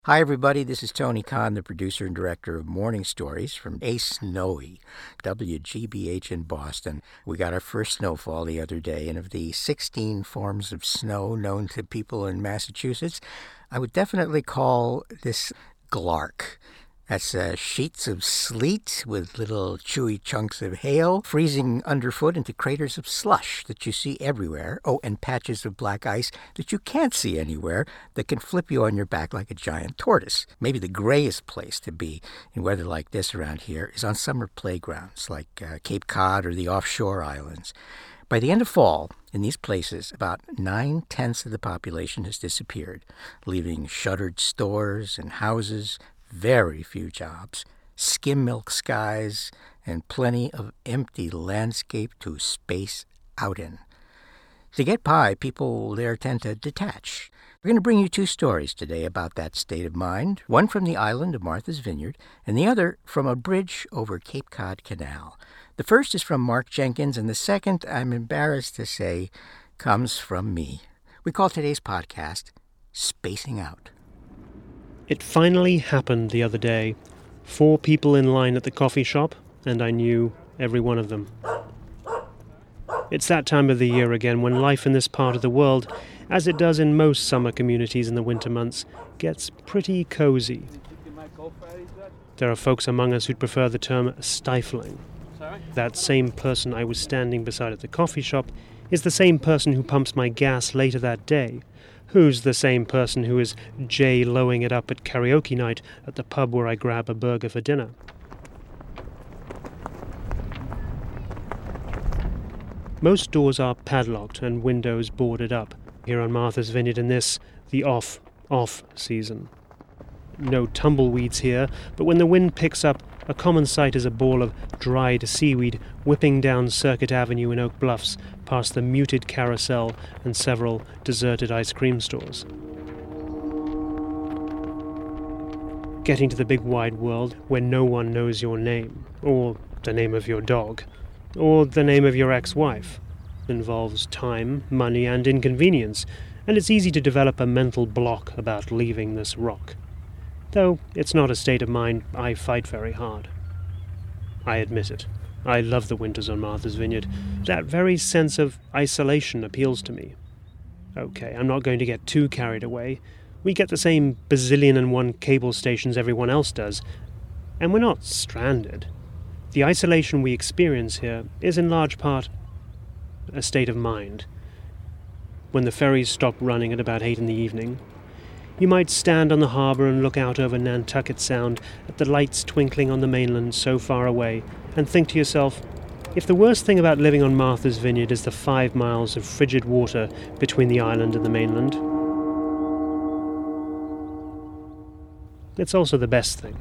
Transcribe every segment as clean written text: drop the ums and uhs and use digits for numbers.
Hi, everybody. This is Tony Khan, the producer and director of Morning Stories from A Snowy, WGBH in Boston. We got our first snowfall the other day, and of the 16 forms of snow known to people in Massachusetts, I would definitely call this Glark. That's sheets of sleet with little chewy chunks of hail freezing underfoot into craters of slush that you see everywhere. Oh, and patches of black ice that you can't see anywhere that can flip you on your back like a giant tortoise. Maybe the grayest place to be in weather like this around here is on summer playgrounds like Cape Cod or the offshore islands. By the end of fall, in these places, about 9/10 of the population has disappeared, leaving shuttered stores and houses, very few jobs, skim milk skies, and plenty of empty landscape to space out in. To get by, people there tend to detach. We're going to bring you two stories today about that state of mind, one from the island of Martha's Vineyard, and the other from a bridge over Cape Cod Canal. The first is from Mark Jenkins, and the second, I'm embarrassed to say, comes from me. We call today's podcast Spacing Out. It finally happened the other day. 4 people in line at the coffee shop, and I knew every one of them. It's that time of the year again when life in this part of the world, as it does in most summer communities in the winter months, gets pretty cozy. There are folks among us who'd prefer the term stifling. That same person I was standing beside at the coffee shop is the same person who pumps my gas later that day, who's the same person who is J-Loing it up at karaoke night at the pub where I grab a burger for dinner. Most doors are padlocked and windows boarded up here on Martha's Vineyard in this, the off season. No tumbleweeds here, but when the wind picks up, a common sight is a ball of dried seaweed whipping down Circuit Avenue in Oak Bluffs past the muted carousel and several deserted ice cream stores. Getting to the big wide world where no one knows your name, or the name of your dog, or the name of your ex-wife, involves time, money, and inconvenience, and it's easy to develop a mental block about leaving this rock. Though it's not a state of mind I fight very hard. I admit it. I love the winters on Martha's Vineyard. That very sense of isolation appeals to me. Okay, I'm not going to get too carried away. We get the same bazillion and one cable stations everyone else does, and we're not stranded. The isolation we experience here is in large part a state of mind. When the ferries stop running at about 8 in the evening, you might stand on the harbour and look out over Nantucket Sound at the lights twinkling on the mainland so far away and think to yourself, if the worst thing about living on Martha's Vineyard is the 5 miles of frigid water between the island and the mainland, it's also the best thing.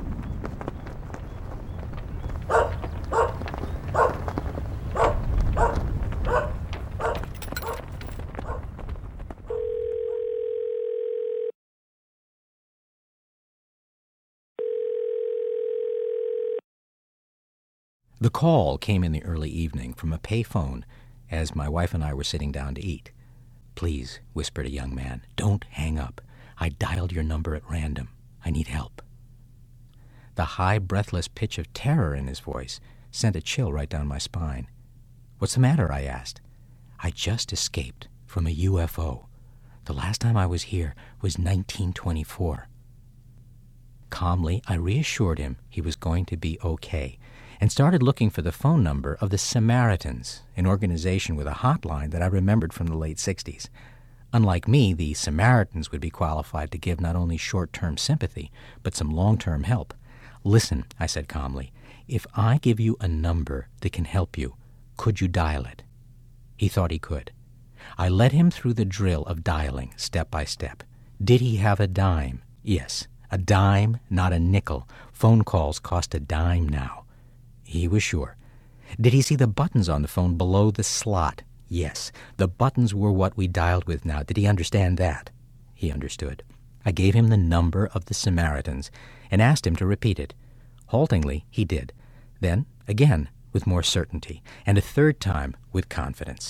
The call came in the early evening from a pay phone as my wife and I were sitting down to eat. "Please," whispered a young man, "don't hang up. I dialed your number at random. I need help." The high, breathless pitch of terror in his voice sent a chill right down my spine. "What's the matter?" I asked. "I just escaped from a UFO. The last time I was here was 1924. Calmly, I reassured him he was going to be okay, and started looking for the phone number of the Samaritans, an organization with a hotline that I remembered from the late 60s. Unlike me, the Samaritans would be qualified to give not only short-term sympathy, but some long-term help. "Listen," I said calmly, "if I give you a number that can help you, could you dial it?" He thought he could. I led him through the drill of dialing, step by step. Did he have a dime? Yes, a dime, not a nickel. Phone calls cost a dime now. He was sure. Did he see the buttons on the phone below the slot? Yes, the buttons were what we dialed with now. Did he understand that? He understood. I gave him the number of the Samaritans and asked him to repeat it. Haltingly, he did. Then, again, with more certainty, and a third time with confidence.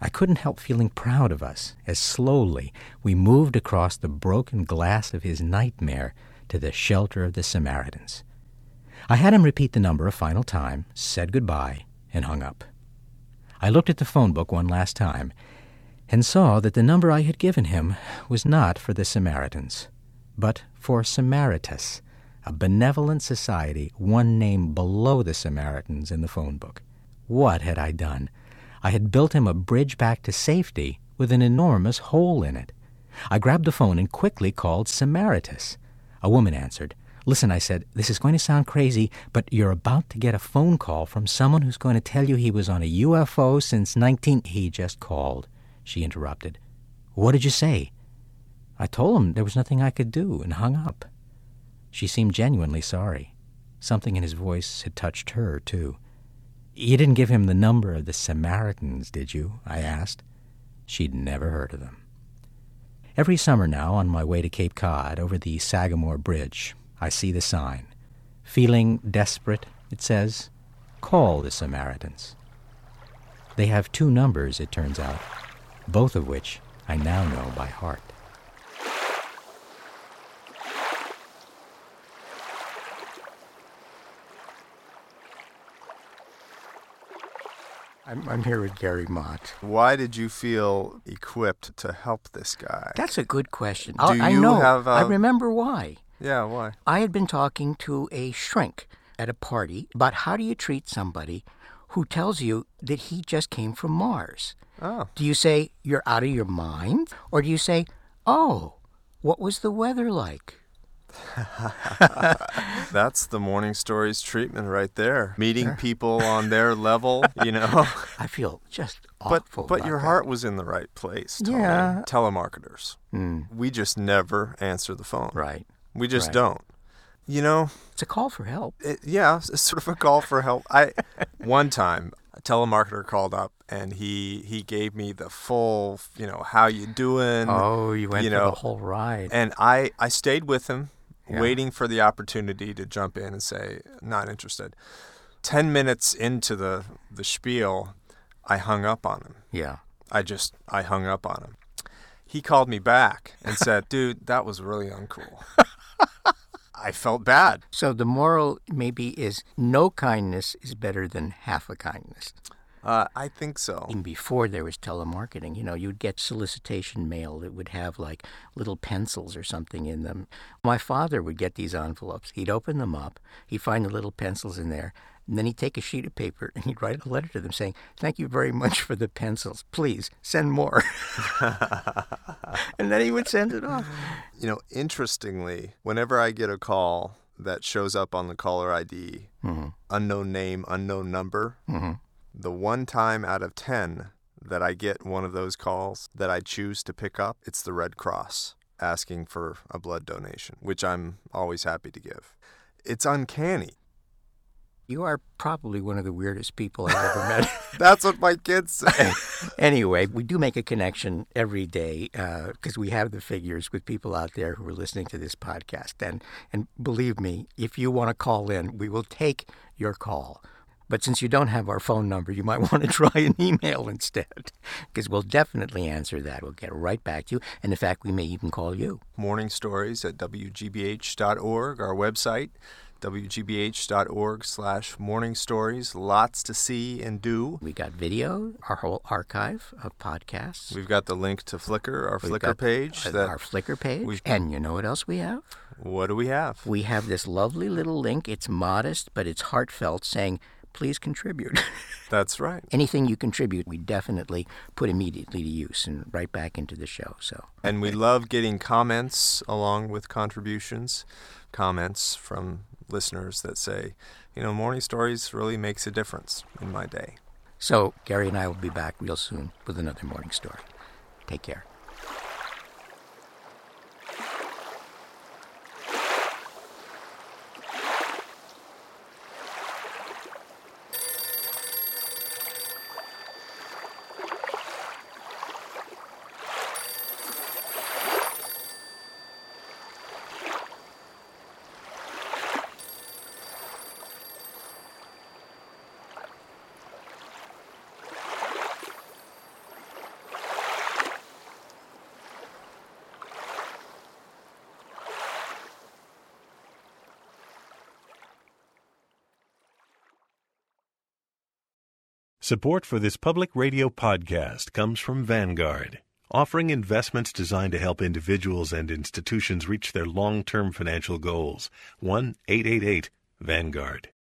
I couldn't help feeling proud of us as slowly we moved across the broken glass of his nightmare to the shelter of the Samaritans. I had him repeat the number a final time, said goodbye, and hung up. I looked at the phone book one last time and saw that the number I had given him was not for the Samaritans, but for Samaritas, a benevolent society one name below the Samaritans in the phone book. What had I done? I had built him a bridge back to safety with an enormous hole in it. I grabbed the phone and quickly called Samaritas. A woman answered. "Listen," I said, "this is going to sound crazy, but you're about to get a phone call from someone who's going to tell you he was on a UFO since 19... He just called," she interrupted. "What did you say?" I told him there was nothing I could do and hung up. She seemed genuinely sorry. Something in his voice had touched her, too. "You didn't give him the number of the Samaritans, did you?" I asked. She'd never heard of them. Every summer now, on my way to Cape Cod over the Sagamore Bridge, I see the sign. Feeling desperate, it says, "Call the Samaritans." They have 2 numbers, it turns out, both of which I now know by heart. I'm here with Gary Mott. Why did you feel equipped to help this guy? That's a good question. I know. I remember why. Yeah, why? I had been talking to a shrink at a party about how do you treat somebody who tells you that he just came from Mars. Oh. Do you say, "You're out of your mind"? Or do you say, "Oh, what was the weather like"? That's the Morning Stories treatment right there. Meeting people on their level, you know. I feel just awful. But your heart was in the right place, Tony. Yeah. Telemarketers. We just never answer the phone. Right. We just don't. You know. It's a call for help. It's sort of a call for help. One time, a telemarketer called up and he gave me the full, how you doing? Oh, you went through the whole ride. And I stayed with him. Yeah. Waiting for the opportunity to jump in and say, not interested. 10 minutes into the spiel, I hung up on him. Yeah. I hung up on him. He called me back and said, "Dude, that was really uncool." I felt bad. So the moral maybe is no kindness is better than half a kindness. I think so. Even before there was telemarketing, you'd get solicitation mail that would have like little pencils or something in them. My father would get these envelopes. He'd open them up. He'd find the little pencils in there. And then he'd take a sheet of paper and he'd write a letter to them saying, "Thank you very much for the pencils. Please send more." And then he would send it off. Interestingly, whenever I get a call that shows up on the caller ID, unknown name, unknown number, the 1 time out of 10 that I get one of those calls that I choose to pick up, it's the Red Cross asking for a blood donation, which I'm always happy to give. It's uncanny. You are probably one of the weirdest people I've ever met. That's what my kids say. Anyway, we do make a connection every day because we have the figures with people out there who are listening to this podcast. And believe me, if you want to call in, we will take your call. But since you don't have our phone number, you might want to try an email instead, because we'll definitely answer that. We'll get right back to you. And in fact, we may even call you. Morning Stories at WGBH.org, our website, WGBH.org/morningstories. Lots to see and do. We got video, our whole archive of podcasts. We've got the link to Flickr, our Flickr page. Our Flickr page. And you know what else we have? What do we have? We have this lovely little link. It's modest, but it's heartfelt, saying, "Please contribute." That's right. Anything you contribute, we definitely put immediately to use and right back into the show. And we love getting comments along with contributions, comments from listeners that say, Morning Stories really makes a difference in my day. So Gary and I will be back real soon with another Morning Story. Take care. Support for this public radio podcast comes from Vanguard, offering investments designed to help individuals and institutions reach their long-term financial goals. 1-888-VANGUARD.